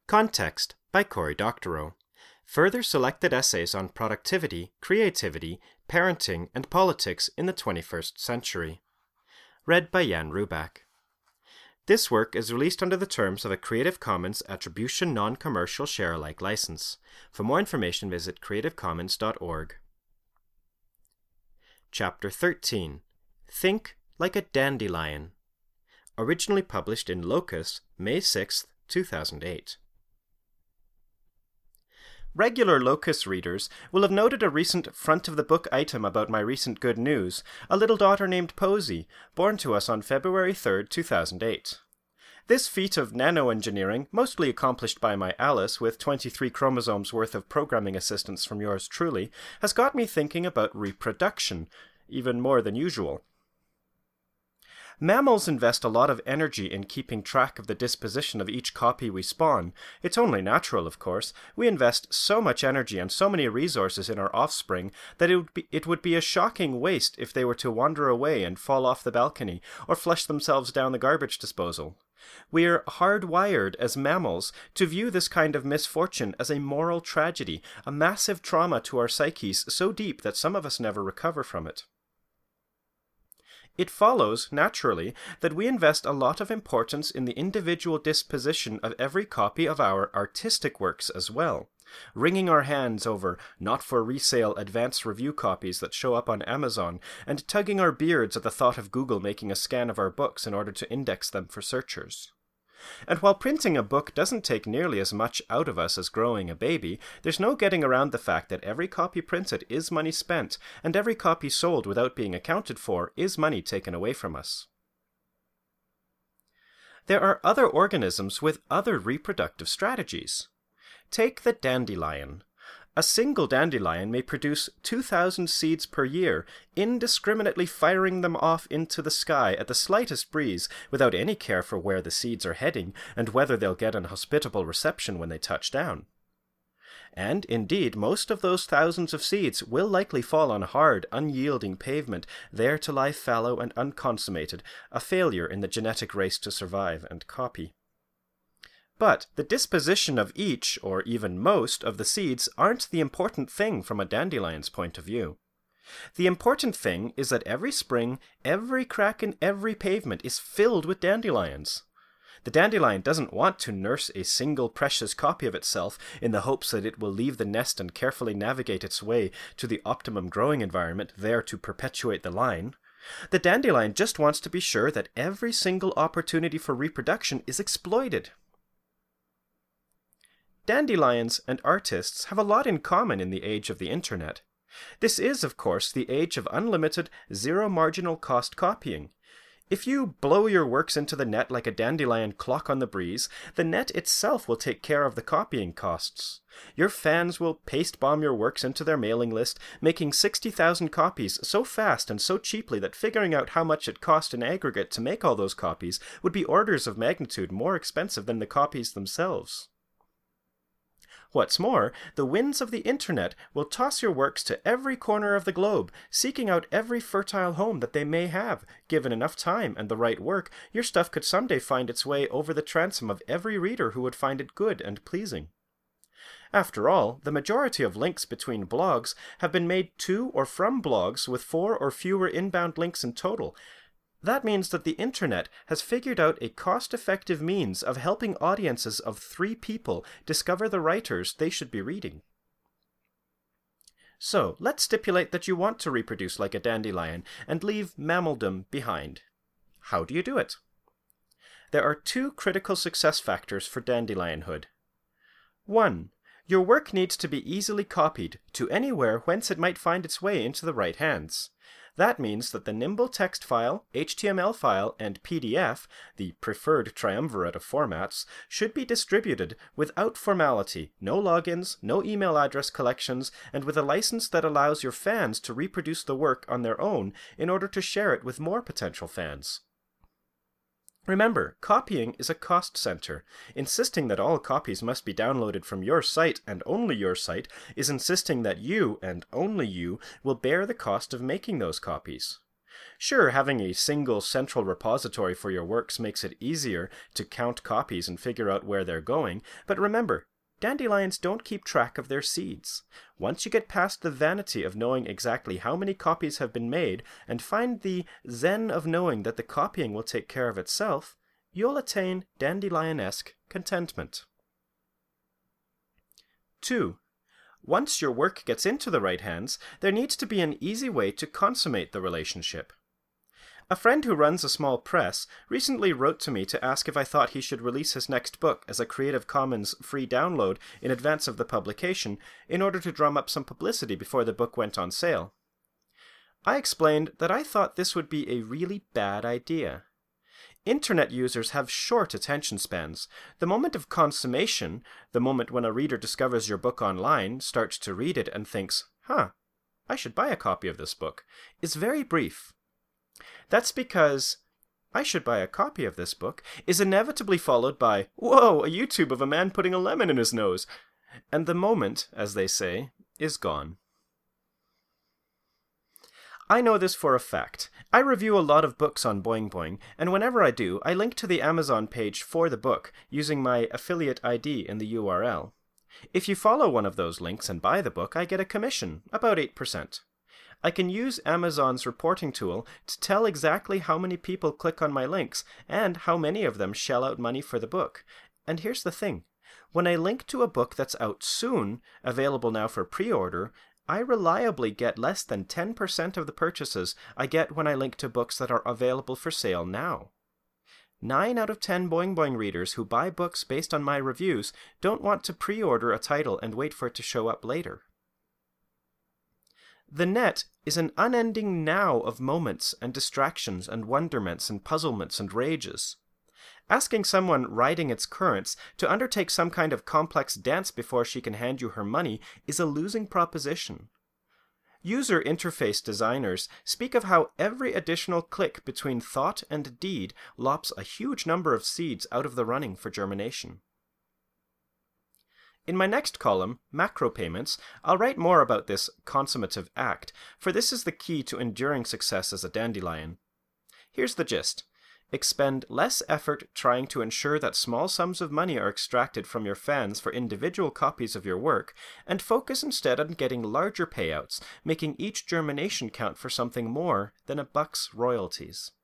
Context by Cory Doctorow. Further selected essays on productivity, creativity, parenting, and politics in the 21st century. Read by Jan Rubak. This work is released under the terms of a Creative Commons Attribution Non-Commercial Share-alike license. For more information, visit creativecommons.org. Chapter 13. Think Like a Dandelion. Originally published in Locus, May 6, 2008. Regular Locus readers will have noted a recent front-of-the-book item about my recent good news, a little daughter named Posey, born to us on February 3, 2008. This feat of nanoengineering, mostly accomplished by my Alice with 23 chromosomes worth of programming assistance from yours truly, has got me thinking about reproduction, even more than usual. Mammals invest a lot of energy in keeping track of the disposition of each copy we spawn. It's only natural, of course. We invest so much energy and so many resources in our offspring that it would be a shocking waste if they were to wander away and fall off the balcony or flush themselves down the garbage disposal. We're hardwired as mammals to view this kind of misfortune as a moral tragedy, a massive trauma to our psyches so deep that some of us never recover from it. It follows, naturally, that we invest a lot of importance in the individual disposition of every copy of our artistic works as well, wringing our hands over not-for-resale advance review copies that show up on Amazon, and tugging our beards at the thought of Google making a scan of our books in order to index them for searchers. And while printing a book doesn't take nearly as much out of us as growing a baby, there's no getting around the fact that every copy printed is money spent, and every copy sold without being accounted for is money taken away from us. There are other organisms with other reproductive strategies. Take the dandelion. A single dandelion may produce 2,000 seeds per year, indiscriminately firing them off into the sky at the slightest breeze without any care for where the seeds are heading and whether they'll get an hospitable reception when they touch down. And, indeed, most of those thousands of seeds will likely fall on hard, unyielding pavement, there to lie fallow and unconsummated, a failure in the genetic race to survive and copy. But the disposition of each, or even most, of the seeds aren't the important thing from a dandelion's point of view. The important thing is that every spring, every crack in every pavement is filled with dandelions. The dandelion doesn't want to nurse a single precious copy of itself in the hopes that it will leave the nest and carefully navigate its way to the optimum growing environment there to perpetuate the line. The dandelion just wants to be sure that every single opportunity for reproduction is exploited. Dandelions and artists have a lot in common in the age of the internet. This is, of course, the age of unlimited, zero marginal cost copying. If you blow your works into the net like a dandelion clock on the breeze, the net itself will take care of the copying costs. Your fans will paste-bomb your works into their mailing list, making 60,000 copies so fast and so cheaply that figuring out how much it cost in aggregate to make all those copies would be orders of magnitude more expensive than the copies themselves. What's more, the winds of the internet will toss your works to every corner of the globe, seeking out every fertile home that they may have. Given enough time and the right work, your stuff could someday find its way over the transom of every reader who would find it good and pleasing. After all, the majority of links between blogs have been made to or from blogs with 4 or fewer inbound links in total. That means that the internet has figured out a cost-effective means of helping audiences of 3 people discover the writers they should be reading. So, let's stipulate that you want to reproduce like a dandelion and leave mammaldom behind. How do you do it? There are 2 critical success factors for dandelionhood. 1. Your work needs to be easily copied to anywhere whence it might find its way into the right hands. That means that the nimble text file, HTML file, and PDF, the preferred triumvirate of formats, should be distributed without formality, no logins, no email address collections, and with a license that allows your fans to reproduce the work on their own in order to share it with more potential fans. Remember, copying is a cost center. Insisting that all copies must be downloaded from your site and only your site is insisting that you, and only you, will bear the cost of making those copies. Sure, having a single central repository for your works makes it easier to count copies and figure out where they're going, but remember, dandelions don't keep track of their seeds. Once you get past the vanity of knowing exactly how many copies have been made and find the zen of knowing that the copying will take care of itself, you'll attain dandelion-esque contentment. 2. Once your work gets into the right hands, there needs to be an easy way to consummate the relationship. A friend who runs a small press recently wrote to me to ask if I thought he should release his next book as a Creative Commons free download in advance of the publication in order to drum up some publicity before the book went on sale. I explained that I thought this would be a really bad idea. Internet users have short attention spans. The moment of consummation, the moment when a reader discovers your book online, starts to read it and thinks, I should buy a copy of this book, is very brief. That's because I should buy a copy of this book is inevitably followed by, whoa, a YouTube of a man putting a lemon in his nose. And the moment, as they say, is gone. I know this for a fact. I review a lot of books on Boing Boing, and whenever I do, I link to the Amazon page for the book using my affiliate ID in the URL. If you follow one of those links and buy the book, I get a commission, about 8%. I can use Amazon's reporting tool to tell exactly how many people click on my links and how many of them shell out money for the book. And here's the thing. When I link to a book that's out soon, available now for pre-order, I reliably get less than 10% of the purchases I get when I link to books that are available for sale now. 9 out of 10 Boing Boing readers who buy books based on my reviews don't want to pre-order a title and wait for it to show up later. The net is an unending now of moments and distractions and wonderments and puzzlements and rages. Asking someone riding its currents to undertake some kind of complex dance before she can hand you her money is a losing proposition. User interface designers speak of how every additional click between thought and deed lops a huge number of seeds out of the running for germination. In my next column, Macro Payments, I'll write more about this consummative act, for this is the key to enduring success as a dandelion. Here's the gist. Expend less effort trying to ensure that small sums of money are extracted from your fans for individual copies of your work, and focus instead on getting larger payouts, making each germination count for something more than $1's royalties.